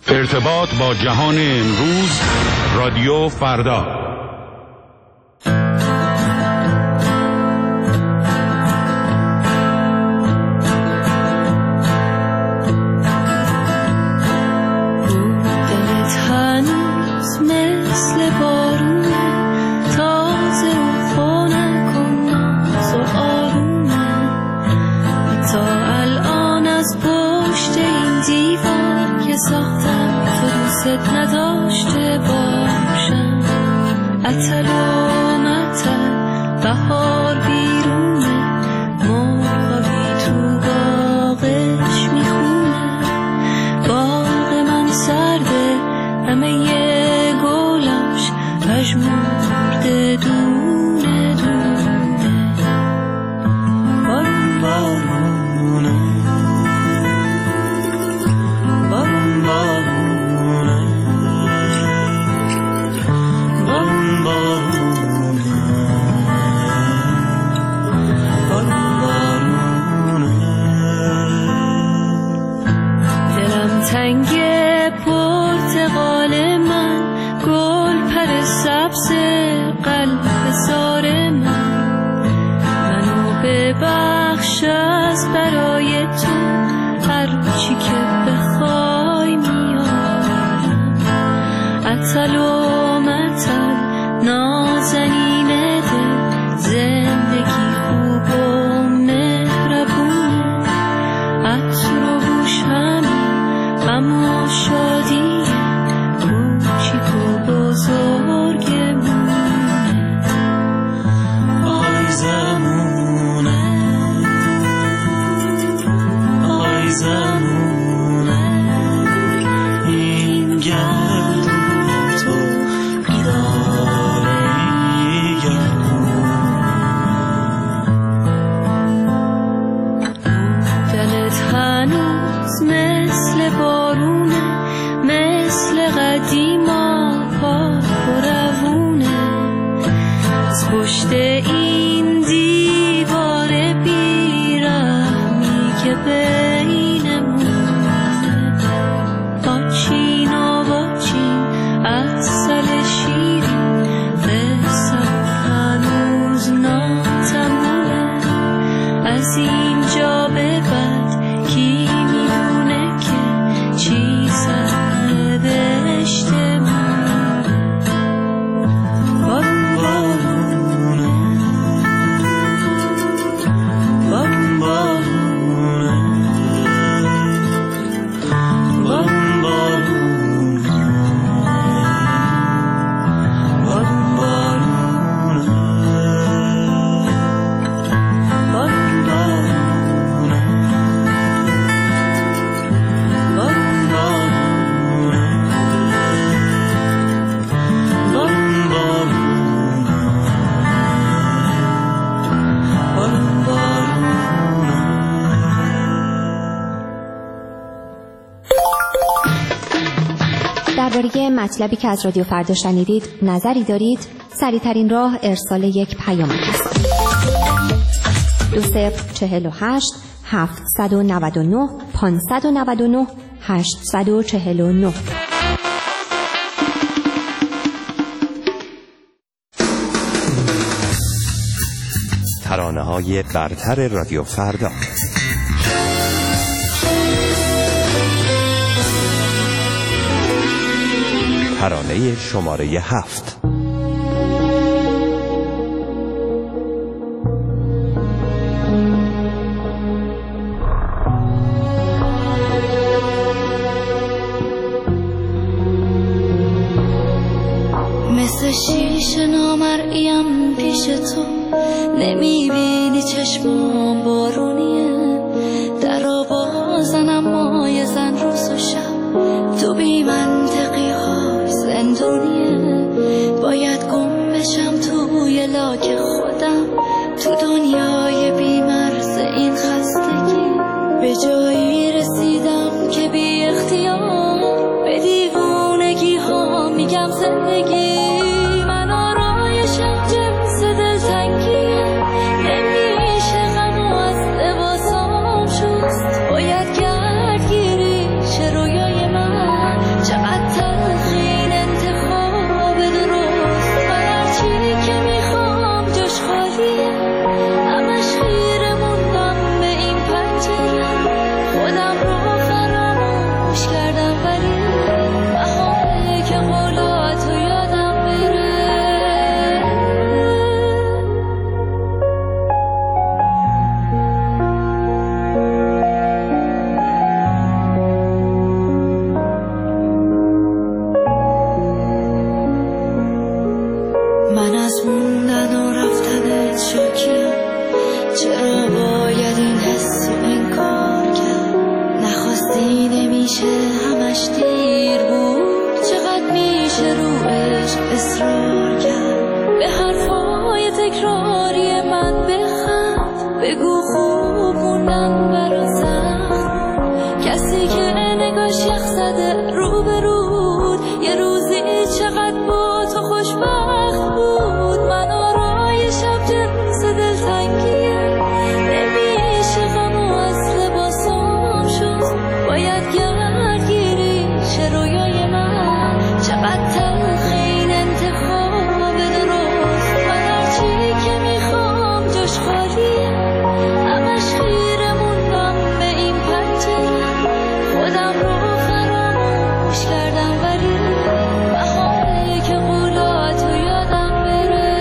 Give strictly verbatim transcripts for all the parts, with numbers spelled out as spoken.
ارتباط با جهان امروز، رادیو فردا. نداشته باشم اتل و متل بهار بیرونه مرغابی تو باغش میخونه باغ من سرده همه یه گلش پژمرده دونه دونه بارون بارونه بارون بارونه تنگ پرتقال من گل پر سبز قلب زار من منو ببخش از برای تو هر چی که بخوای میارم اتل و متل نازنین دل زندگی خوب و مهربونه عطر و بوش اما شادی کوچیک و بزرگمونه آی زمونه آی زمونه این گردون تو بیداره گردون دلت هنوز مثل بارونه مثل قدیما پاک و روونه از پشت این دیوار بیرحمی که بینمونه با چین و با چین عسل شیرین قصه هنوز ناتمومه از اینجا به بعد کی میدونه که چی سر بهشت من بارون بارونه بارون بارونه بارون بارونه بارون بارونه بارون بارونه درباره مطلبی که از رادیو فردا شنیدید نظری دارید؟ سریع‌ترین راه ارسال یک پیام است. دو صفر چهل و هشت هفتصد و نود و نه پانصد و نود و نه هشتصد و چهل و نه. ترانه‌های برتر رادیو فردا. ترانه شماره هفت. مثل شیشه نامرئیم پیش تو نمیبینی چشمام بارونیه درا بازنم مای زن روز و شب تو بی منطقی های زندونیه باید گم بشم توی لاک خودم تو دنیای بی مرز این خستگی به جایی رسیدم که بی اختیار به دیوونگی ها میگم زندگی من آرایشم جنس دلتنگیه نمیشه غم از لباسام شست باید گردگیری چه رویای من میشه همش دیر بود، چقدر میشه رو عشق اصرار کرد. به حرفای تکراری من بخند، بگو خوب موندم برا زخم. کسی که نگاش یخ زده رو به رود، یه روزی چقدر با تو خوشبخت بود. من آرای شب جنس دلتنگیه، نمیشه غم و از لباسام شد. باید گردگیری چه رویای من، چقدر تلخ این انتخاب درست. من هرچی که میخوام جاش خالیه، همش خیره موندم به این پنجره. خودم رو فراموش کردم ولی بهانه که قولاتو یادم بره.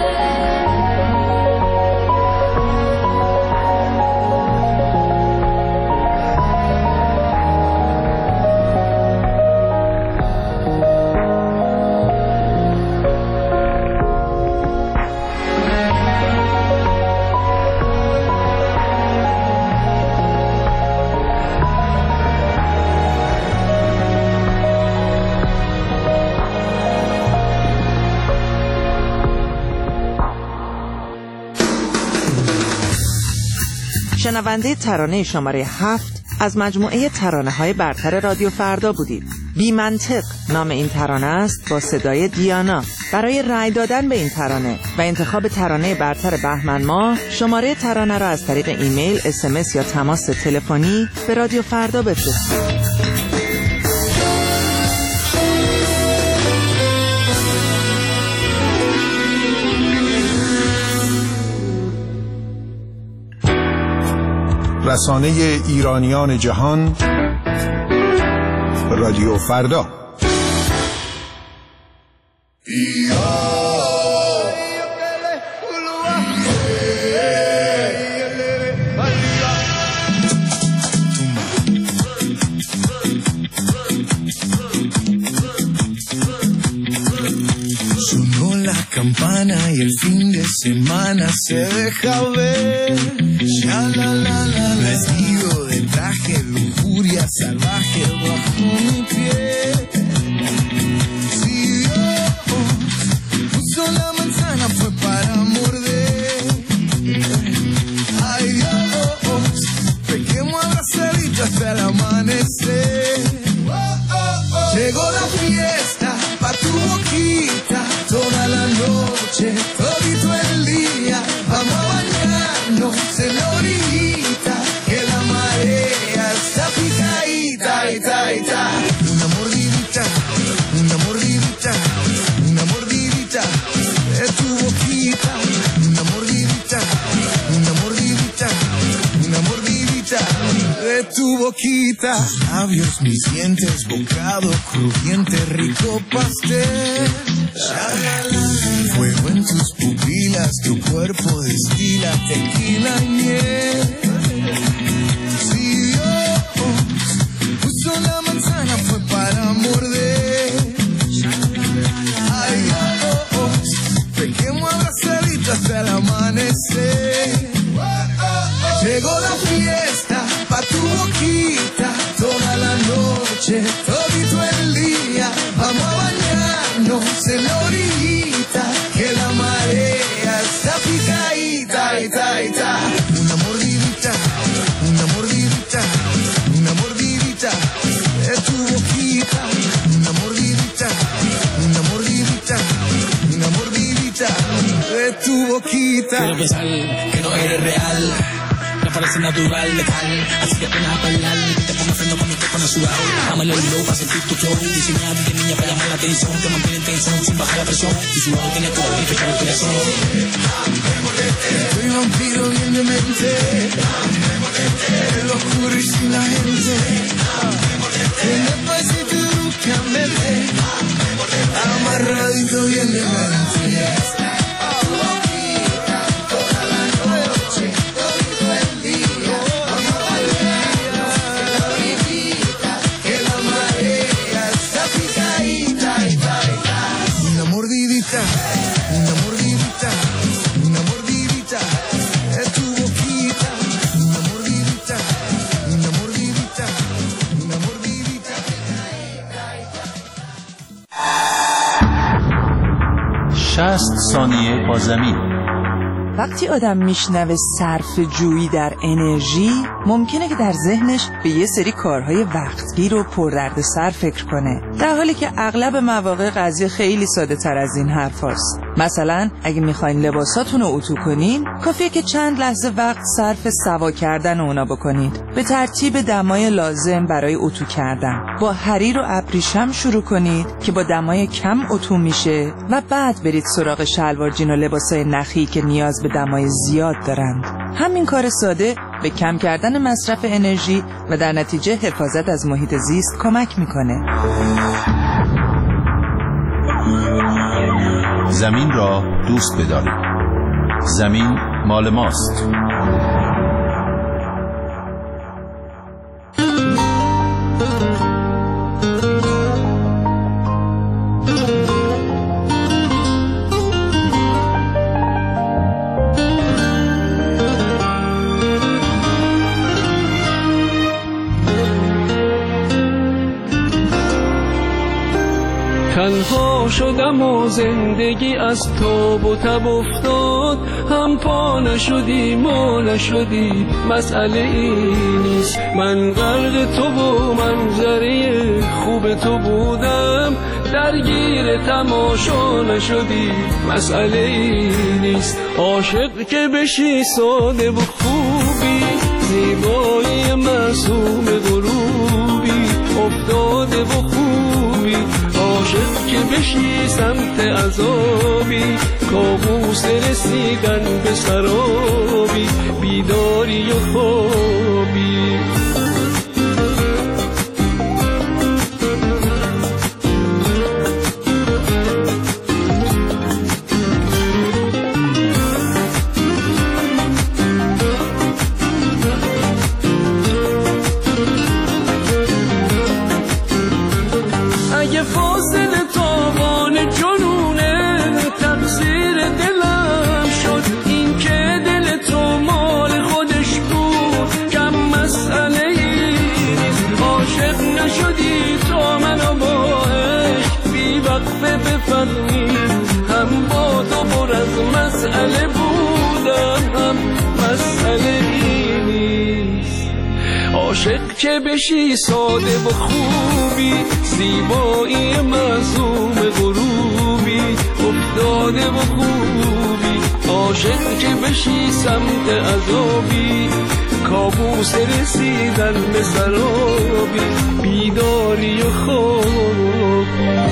شنونده ترانه شماره هفت از مجموعه ترانه‌های برتر رادیو فردا بودید. بی منطق نام این ترانه است با صدای دیانا. برای رأی دادن به این ترانه و انتخاب ترانه برتر بهمن ماه، شماره ترانه را از طریق ایمیل، اس ام اس یا تماس تلفنی به رادیو فردا بفرستید. رسانه ایرانیان جهان، رادیو فردا. Sonó la campana y el fin de semana se deja ver. Ya la la la, vestido de traje, lujuria salvaje bajo mi piel. Si Dios puso la manzana fue para morder. Ay Dios, pequemos abrazaditos hasta el amanecer. Llegó la fiesta pa' tu boquita, toda la noche, todito el día. Vamos a bañarnos en la orillita, que la marea está picadita, ita, ita. Una mordidita, una mordidita, una mordidita de tu boquita. Una mordidita, una mordidita, una mordidita de tu boquita. Tus labios, mis dientes, bocado crujiente, rico pastel. Fuego en tus pupilas, tu cuerpo destila tequila y miel. Si Dios puso la manzana fue para morder. Ay Dios, pequemos abrazaditos hasta el amanecer. Llegó la fiesta pa' tu boquita, toda la noche, todito el día. Vamos a bañarnos en la orillita, que la marea está picadita, ita, ita. Una mordidita, una mordidita, una mordidita de tu boquita. Una mordidita, una mordidita, una mordidita de tu boquita. Quiero pensar que no eres real, no parece natural, letal. Así que apenas a bailar, te pongo freno con mi cuerpo en el sudado. Dámelo el low para sentir tu flow. Diseñado de niña para llamar la atención, te mantiene en tensión sin bajar la presión. Tu sudado tiene todo y te cae el corazón. Soy vampiro bien de mente, el oscuro y sin la gente. En el pasito nunca me ve, amarradito bien de mente. Una mordidita, una mordidita de tu boquita. Una mordidita, una mordidita, una شصت ثانیه با زمین. وقتی آدم میشنوه صرف جویی در انرژی، ممکنه که در ذهنش به یه سری کارهای وقتگیر و پردردسر فکر کنه، در حالی که اغلب مواقع قضیه خیلی ساده تر از این حرف هست. مثلا اگه میخواین لباساتون رو اتو کنین، کافیه که چند لحظه وقت صرف سوا کردن اونا بکنید، به ترتیب دمای لازم برای اتو کردن. با حریر و ابریشم شروع کنید که با دمای کم اتو میشه و بعد برید سراغ شلوار جین و لباسای نخی که نیاز به دمای زیاد دارند. همین کار ساده به کم کردن مصرف انرژی و در نتیجه حفاظت از محیط زیست کمک میکنه. زمین را دوست بدارید. زمین مال ماست. تنها شدم و زندگی از تاب و تب افتاد، هم پا نشدی ما نشدی، مسئله این نیست. من غرق تو و منظره خوب تو بودم، درگیر تماشا نشدی، مسئله این نیست. عاشق که بشی ساده و خوبی، زیبایی معصوم غروبی، افتاده و خوبی. عاشق که بشی سمت عذابی، کابوس رسیدن به سرابی، بیداری و خوابی. هم با تو پر از مسئله بودم، هم مسئله این نیست. عاشق که بشی ساده و خوبی، زیبایی معصوم غروبی، افتاده و خوبی. عاشق که بشی سمت عذابی، کابوس رسیدن به سرابی، بیداری و خوابی.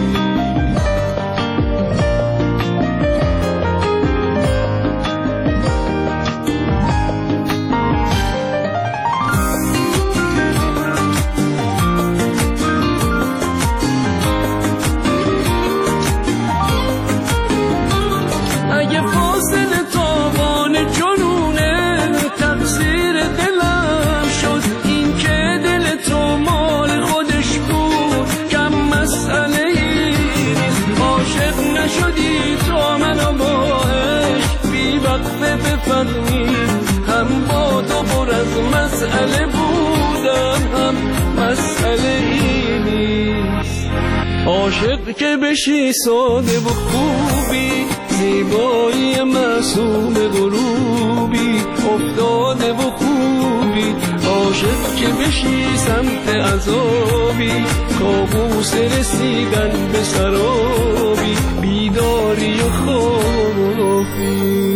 هم با تو پر از مسئله بودم، هم مسئله این نیست. عاشق که بشی ساده و خوبی، زیبایی معصوم غروبی، افتاده و خوبی. عاشق که بشی سمت عذابی، کابوس رسیدن به سرابی، بیداری و خوابی.